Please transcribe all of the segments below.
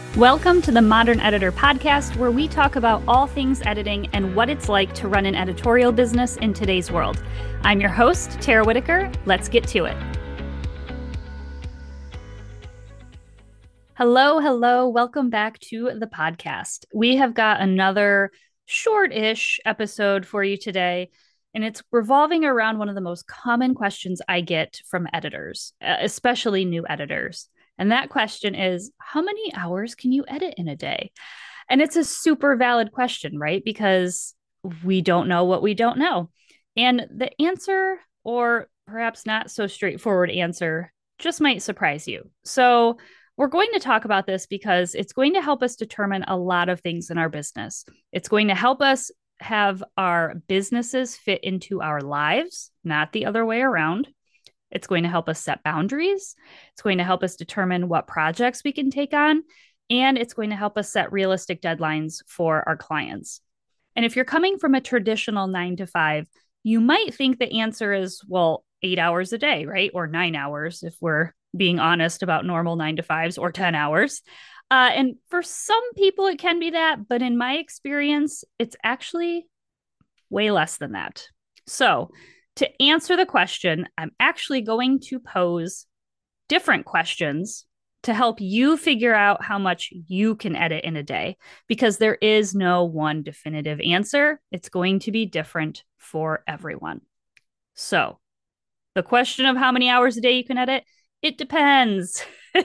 Welcome to the Modern Editor Podcast, where we talk about all things editing and what it's like to run an editorial business in today's world. I'm your host, Tara Whitaker. Let's get to it. Hello. Welcome back to the podcast. We have got another short-ish episode for you today, and it's revolving around one of the most common questions I get from editors, especially new editors. And that question is, how many hours can you edit in a day? And it's a super valid question, right? Because we don't know what we don't know. And the answer, or perhaps not so straightforward answer, just might surprise you. So we're going to talk about this because it's going to help us determine a lot of things in our business. It's going to help us have our businesses fit into our lives, not the other way around. It's going to help us set boundaries. It's going to help us determine what projects we can take on. And it's going to help us set realistic deadlines for our clients. And if you're coming from a traditional 9 to 5, you might think the answer is, well, 8 hours a day, right? Or 9 hours, if we're being honest about normal 9 to 5s, or 10 hours. And for some people, it can be that. But in my experience, it's actually way less than that. So to answer the question, I'm actually going to pose different questions to help you figure out how much you can edit in a day, because there is no one definitive answer. It's going to be different for everyone. So the question of how many hours a day you can edit, it depends.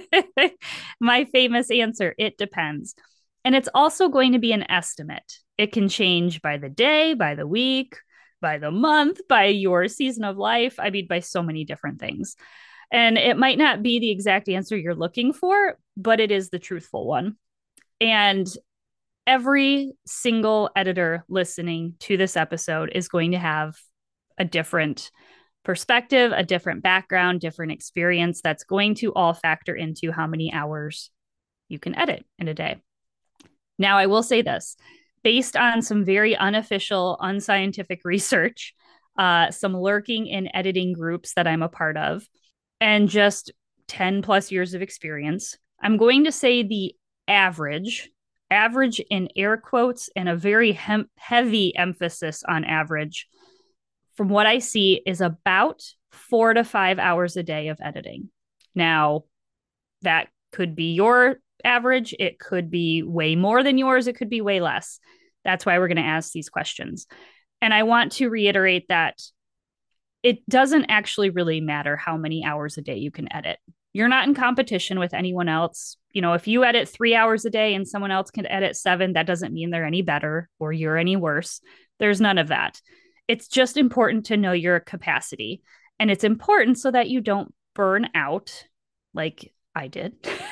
My famous answer, it depends. And it's also going to be an estimate. It can change by the day, by the week, by the month, by your season of life. I mean, by so many different things. And it might not be the exact answer you're looking for, but it is the truthful one. And every single editor listening to this episode is going to have a different perspective, a different background, different experience that's going to all factor into how many hours you can edit in a day. Now, I will say this. Based on some very unofficial, unscientific research, some lurking in editing groups that I'm a part of, and just 10 plus years of experience, I'm going to say the average in air quotes and a very heavy emphasis on average, from what I see, is about 4 to 5 hours a day of editing. Now, that could be your average. It could be way more than yours. It could be way less. That's why we're going to ask these questions. And I want to reiterate that it doesn't actually really matter how many hours a day you can edit. You're not in competition with anyone else. You know, if you edit 3 hours a day and someone else can edit 7, that doesn't mean they're any better or you're any worse. There's none of that. It's just important to know your capacity. And it's important so that you don't burn out like I did.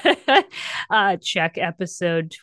Check episode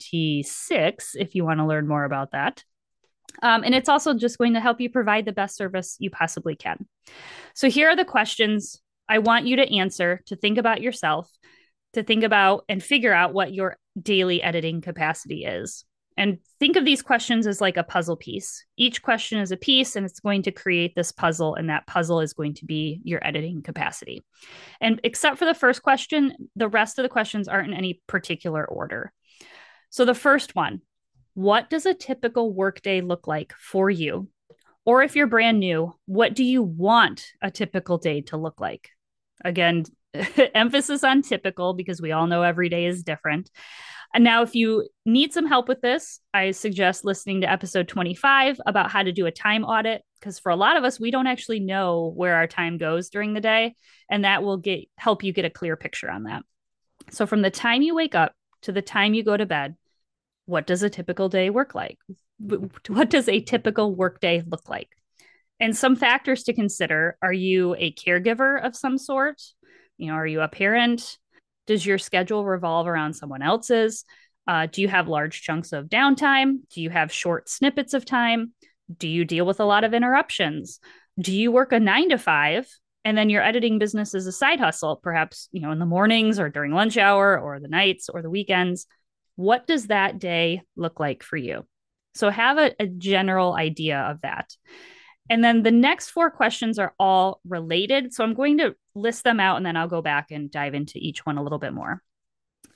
26 if you want to learn more about that. And it's also just going to help you provide the best service you possibly can. So here are the questions I want you to answer, to think about yourself, to think about and figure out what your daily editing capacity is. And think of these questions as like a puzzle piece. Each question is a piece, and it's going to create this puzzle, and that puzzle is going to be your editing capacity. And except for the first question, the rest of the questions aren't in any particular order. So the first one, what does a typical workday look like for you? Or if you're brand new, what do you want a typical day to look like? Again, emphasis on typical, because we all know every day is different. And now, if you need some help with this, I suggest listening to episode 25 about how to do a time audit, because for a lot of us, we don't actually know where our time goes during the day, and that will help you get a clear picture on that. So from the time you wake up to the time you go to bed, what does a typical day work like? What does a typical workday look like? And some factors to consider: are you a caregiver of some sort? You know, are you a parent? Does your schedule revolve around someone else's? Do you have large chunks of downtime? Do you have short snippets of time? Do you deal with a lot of interruptions? Do you work a 9 to 5 and then your editing business is a side hustle, perhaps, you know, in the mornings or during lunch hour or the nights or the weekends? What does that day look like for you? So have a general idea of that. And then the next 4 questions are all related. So I'm going to list them out, and then I'll go back and dive into each one a little bit more.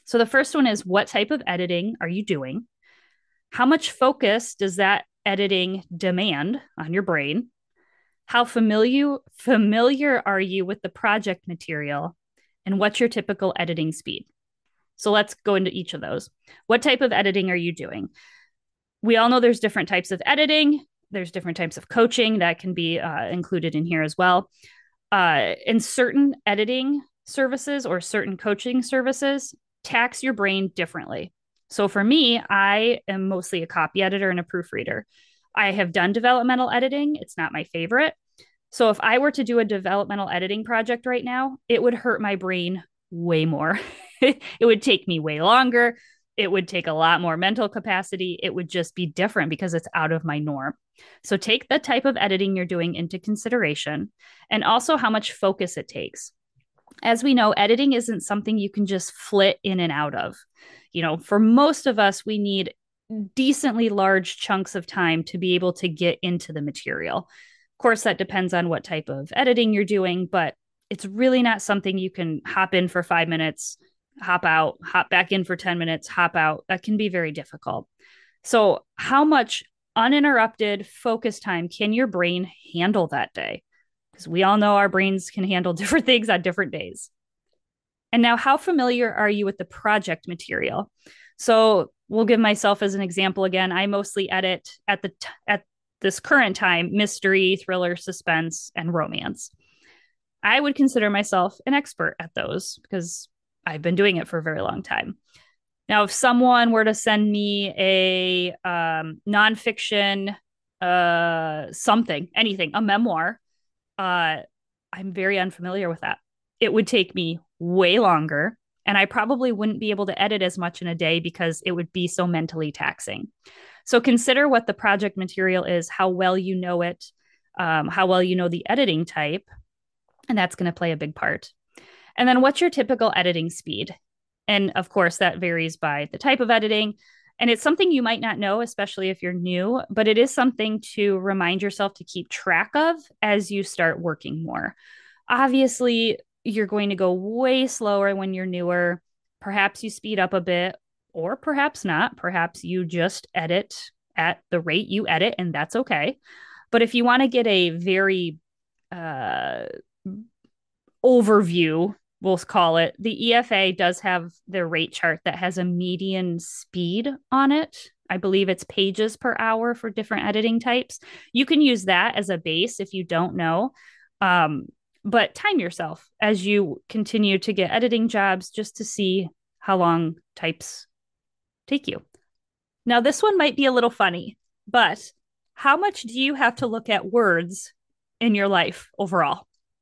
So the first one is, what type of editing are you doing? How much focus does that editing demand on your brain? How familiar are you with the project material? And what's your typical editing speed? So let's go into each of those. What type of editing are you doing? We all know there's different types of editing. There's different types of coaching that can be included in here as well. In certain editing services or certain coaching services, tax your brain differently. So for me, I am mostly a copy editor and a proofreader. I have done developmental editing. It's not my favorite. So if I were to do a developmental editing project right now, it would hurt my brain way more. It would take me way longer. It would take a lot more mental capacity. It would just be different because it's out of my norm. So take the type of editing you're doing into consideration and also how much focus it takes. As we know, editing isn't something you can just flit in and out of. For most of us, we need decently large chunks of time to be able to get into the material. Of course, that depends on what type of editing you're doing, but it's really not something you can hop in for 5 minutes, hop out, hop back in for 10 minutes, hop out. That can be very difficult. So, how much uninterrupted focus time can your brain handle that day? Because we all know our brains can handle different things on different days. And now, how familiar are you with the project material? So, we'll give myself as an example again. I mostly edit at this current time mystery, thriller, suspense, and romance. I would consider myself an expert at those because I've been doing it for a very long time. Now, if someone were to send me a nonfiction, something, anything, a memoir, I'm very unfamiliar with that. It would take me way longer, and I probably wouldn't be able to edit as much in a day because it would be so mentally taxing. So consider what the project material is, how well you know it, how well you know the editing type, and that's going to play a big part. And then what's your typical editing speed? And of course, that varies by the type of editing. And it's something you might not know, especially if you're new, but it is something to remind yourself to keep track of as you start working more. Obviously, you're going to go way slower when you're newer. Perhaps you speed up a bit, or perhaps not. Perhaps you just edit at the rate you edit, and that's okay. But if you want to get a very uh, overview, we'll call it, the EFA does have their rate chart that has a median speed on it. I believe it's pages per hour for different editing types. You can use that as a base if you don't know. But time yourself as you continue to get editing jobs just to see how long types take you. Now, this one might be a little funny, but how much do you have to look at words in your life overall?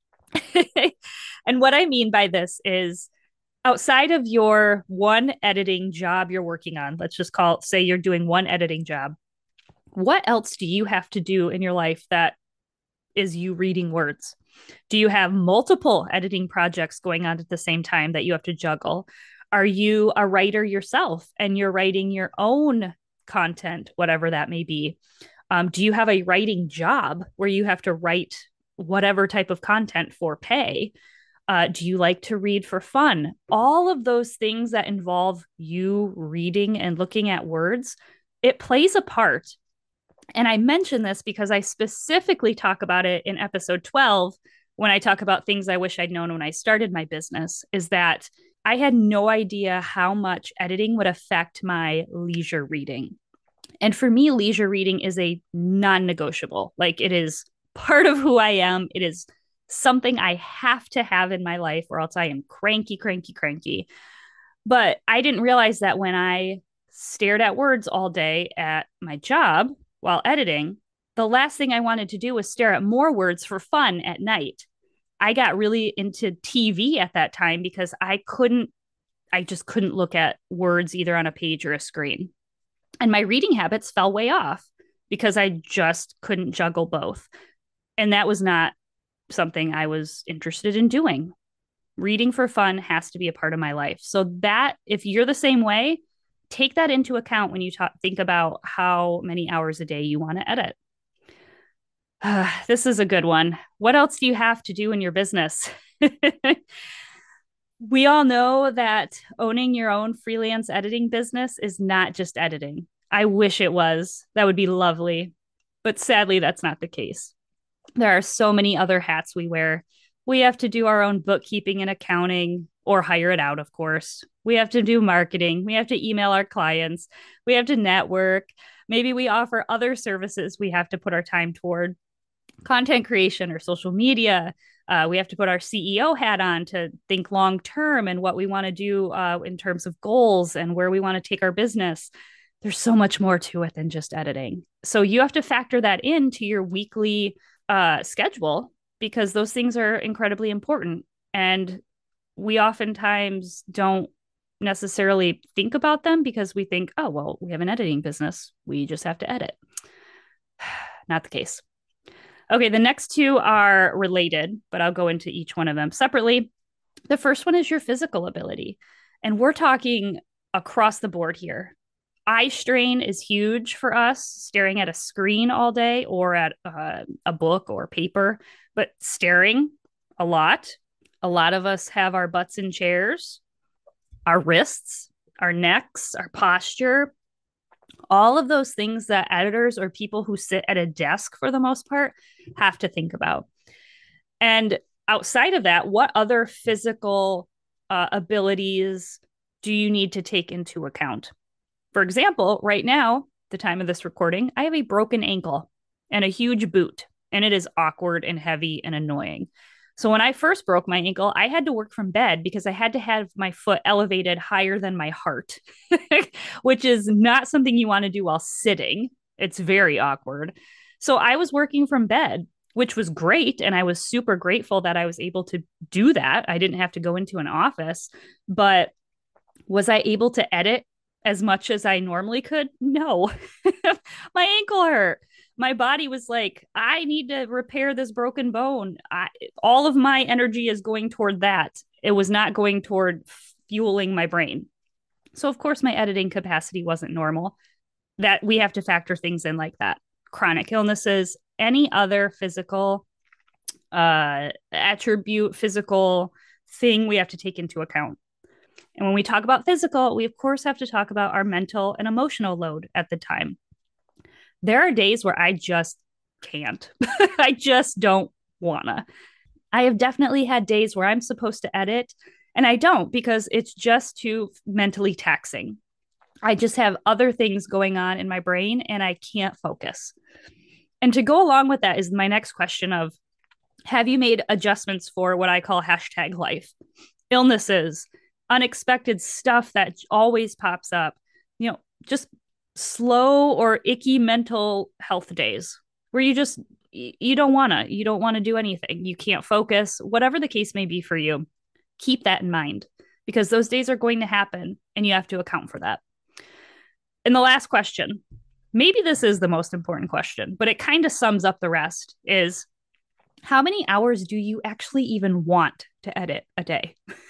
And what I mean by this is outside of your one editing job you're working on, let's just say you're doing one editing job. What else do you have to do in your life that is you reading words? Do you have multiple editing projects going on at the same time that you have to juggle? Are you a writer yourself and you're writing your own content, whatever that may be? Do you have a writing job where you have to write whatever type of content for pay? Do you like to read for fun? All of those things that involve you reading and looking at words, it plays a part. And I mention this because I specifically talk about it in episode 12 when I talk about things I wish I'd known when I started my business, is that I had no idea how much editing would affect my leisure reading. And for me, leisure reading is a non-negotiable. Like, it is part of who I am. It is something I have to have in my life or else I am cranky, cranky, cranky. But I didn't realize that when I stared at words all day at my job while editing, the last thing I wanted to do was stare at more words for fun at night. I got really into TV at that time because I just couldn't look at words either on a page or a screen. And my reading habits fell way off because I just couldn't juggle both. And that was not something I was interested in doing. Reading for fun has to be a part of my life. So that, if you're the same way, take that into account when you think about how many hours a day you want to edit. This is a good one. What else do you have to do in your business? We all know that owning your own freelance editing business is not just editing. I wish it was. That would be lovely. But sadly, that's not the case. There are so many other hats we wear. We have to do our own bookkeeping and accounting, or hire it out, of course. We have to do marketing. We have to email our clients. We have to network. Maybe we offer other services we have to put our time toward, content creation or social media. We have to put our CEO hat on to think long term and what we want to do in terms of goals and where we want to take our business. There's so much more to it than just editing. So you have to factor that into your weekly schedule because those things are incredibly important. And we oftentimes don't necessarily think about them because we think, oh, well, we have an editing business. We just have to edit. Not the case. Okay, the next two are related, but I'll go into each one of them separately. The first one is your physical ability. And we're talking across the board here. Eye strain is huge for us, staring at a screen all day or at a book or paper, but staring a lot. A lot of us have our butts in chairs, our wrists, our necks, our posture, all of those things that editors or people who sit at a desk for the most part have to think about. And outside of that, what other physical abilities do you need to take into account? For example, right now, the time of this recording, I have a broken ankle and a huge boot, and it is awkward and heavy and annoying. So when I first broke my ankle, I had to work from bed because I had to have my foot elevated higher than my heart, which is not something you want to do while sitting. It's very awkward. So I was working from bed, which was great. And I was super grateful that I was able to do that. I didn't have to go into an office, but was I able to edit as much as I normally could? No. My ankle hurt. My body was like, I need to repair this broken bone. All of my energy is going toward that. It was not going toward fueling my brain. So, of course, my editing capacity wasn't normal. That we have to factor things in like that. Chronic illnesses, any other physical attribute, physical thing we have to take into account. And when we talk about physical, we of course have to talk about our mental and emotional load at the time. There are days where I just can't. I just don't wanna. I have definitely had days where I'm supposed to edit and I don't because it's just too mentally taxing. I just have other things going on in my brain and I can't focus. And to go along with that is my next question of have you made adjustments for what I call hashtag life? Illnesses, unexpected stuff that always pops up, just slow or icky mental health days where you don't want to do anything. You can't focus, whatever the case may be for you. Keep that in mind because those days are going to happen and you have to account for that. And the last question, maybe this is the most important question, but it kind of sums up the rest is how many hours do you actually even want to edit a day?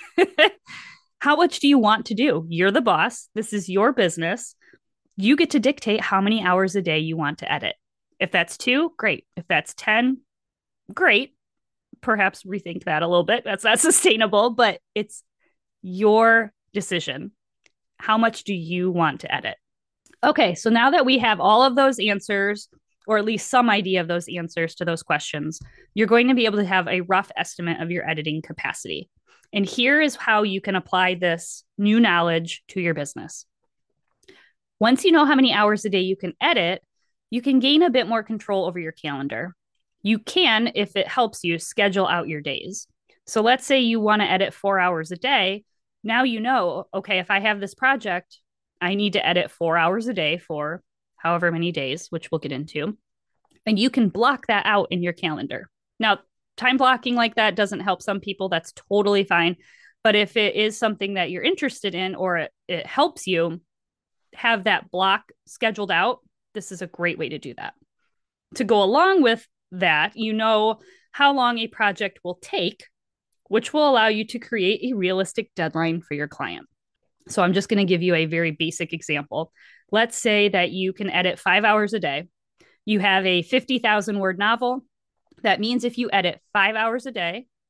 How much do you want to do? You're the boss. This is your business. You get to dictate how many hours a day you want to edit. If that's 2, great. If that's 10, great. Perhaps rethink that a little bit. That's not sustainable, but it's your decision. How much do you want to edit? Okay, so now that we have all of those answers, or at least some idea of those answers to those questions, you're going to be able to have a rough estimate of your editing capacity. And here is how you can apply this new knowledge to your business. Once you know how many hours a day you can edit, you can gain a bit more control over your calendar. You can, if it helps you, schedule out your days. So let's say you want to edit 4 hours a day. Now you know, okay, if I have this project, I need to edit 4 hours a day for however many days, which we'll get into. And you can block that out in your calendar. Now, time blocking like that doesn't help some people. That's totally fine. But if it is something that you're interested in or it helps you have that block scheduled out, this is a great way to do that. To go along with that, you know how long a project will take, which will allow you to create a realistic deadline for your client. So I'm just going to give you a very basic example. Let's say that you can edit 5 hours a day. You have a 50,000 word novel. That means if you edit 5 hours a day,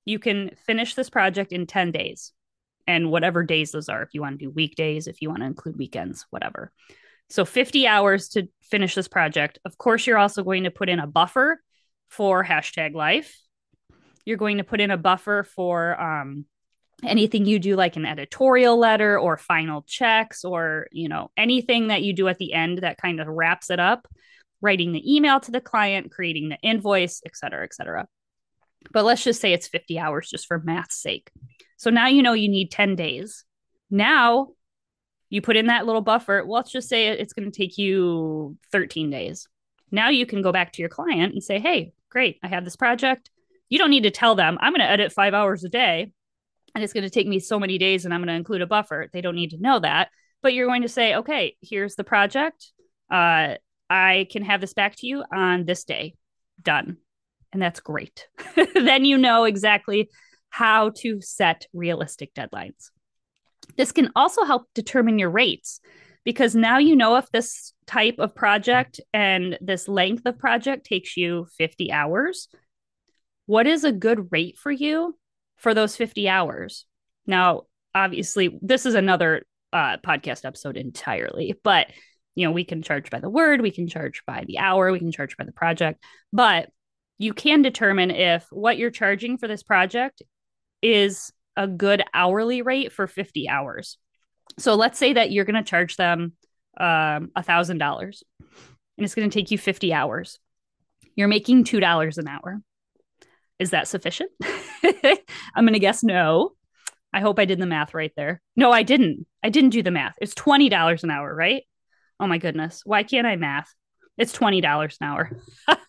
you can finish this project in 10 days. And whatever days those are, if you want to do weekdays, if you want to include weekends, whatever. So 50 hours to finish this project. Of course, you're also going to put in a buffer for #life. You're going to put in a buffer for anything you do, like an editorial letter or final checks, or, anything that you do at the end that kind of wraps it up, writing the email to the client, creating the invoice, et cetera, et cetera. But let's just say it's 50 hours just for math's sake. So now you need 10 days. Now you put in that little buffer. Well, let's just say it's going to take you 13 days. Now you can go back to your client and say, hey, great, I have this project. You don't need to tell them, I'm going to edit 5 hours a day, and it's going to take me so many days, and I'm going to include a buffer. They don't need to know that. But you're going to say, okay, here's the project. I can have this back to you on this day. Done. And that's great. Then you know exactly how to set realistic deadlines. This can also help determine your rates, because now you know if this type of project and this length of project takes you 50 hours, what is a good rate for you for those 50 hours? Now, obviously, this is another podcast episode entirely, but we can charge by the word, we can charge by the hour, we can charge by the project, but you can determine if what you're charging for this project is a good hourly rate for 50 hours. So let's say that you're going to charge them $1,000 and it's going to take you 50 hours. You're making $2 an hour. Is that sufficient? I'm going to guess no. I hope I did the math right there. No, I didn't. I didn't do the math. It's $20 an hour, right? Oh my goodness. Why can't I math? It's $20 an hour.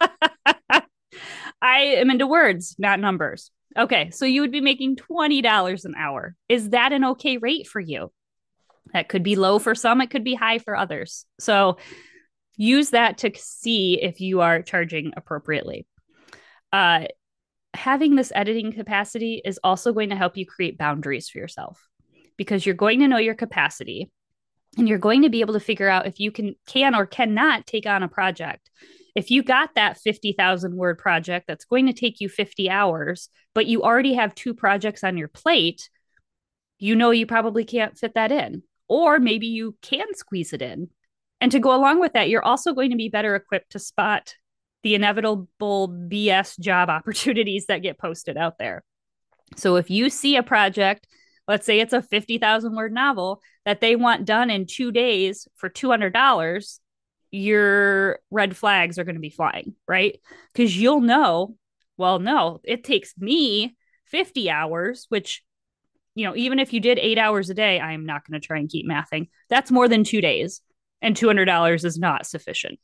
I am into words, not numbers. Okay, so you would be making $20 an hour. Is that an okay rate for you? That could be low for some, it could be high for others. So use that to see if you are charging appropriately. Having this editing capacity is also going to help you create boundaries for yourself, because you're going to know your capacity and you're going to be able to figure out if you can or cannot take on a project. If you got that 50,000 word project that's going to take you 50 hours, but you already have 2 projects on your plate, you probably can't fit that in. Or maybe you can squeeze it in. And to go along with that, you're also going to be better equipped to spot the inevitable BS job opportunities that get posted out there. So if you see a project, let's say it's a 50,000 word novel that they want done in 2 days for $200, your red flags are going to be flying, right? Because you'll know, well, no, it takes me 50 hours, which, even if you did 8 hours a day, I'm not going to try and keep mathing. That's more than 2 days, and $200 is not sufficient.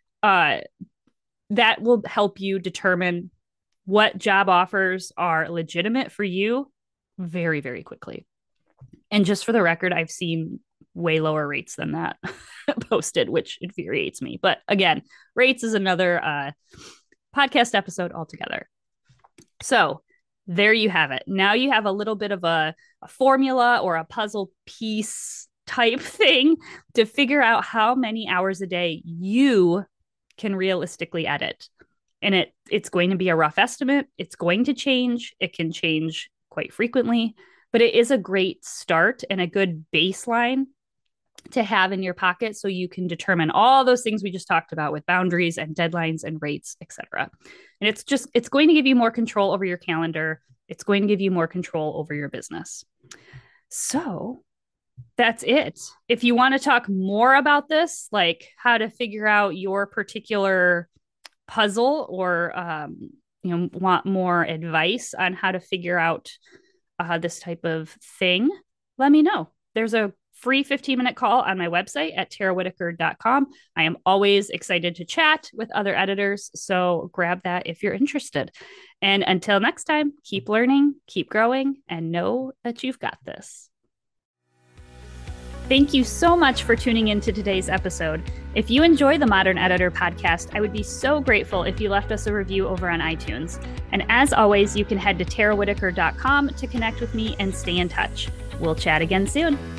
That will help you determine what job offers are legitimate for you very, very quickly. And just for the record, I've seen way lower rates than that posted, which infuriates me. But again, rates is another podcast episode altogether. So there you have it. Now you have a little bit of a formula or a puzzle piece type thing to figure out how many hours a day you can realistically edit. And it's going to be a rough estimate. It's going to change. It can change quite frequently, but it is a great start and a good baseline to have in your pocket so you can determine all those things we just talked about with boundaries and deadlines and rates, etc. And it's going to give you more control over your calendar. It's going to give you more control over your business. So that's it. If you want to talk more about this, like how to figure out your particular puzzle, or want more advice on how to figure out this type of thing, let me know. There's a free 15-minute call on my website at tarawhitaker.com. I am always excited to chat with other editors, so grab that if you're interested. And until next time, keep learning, keep growing, and know that you've got this. Thank you so much for tuning into today's episode. If you enjoy the Modern Editor podcast, I would be so grateful if you left us a review over on iTunes. And as always, you can head to tarawhitaker.com to connect with me and stay in touch. We'll chat again soon.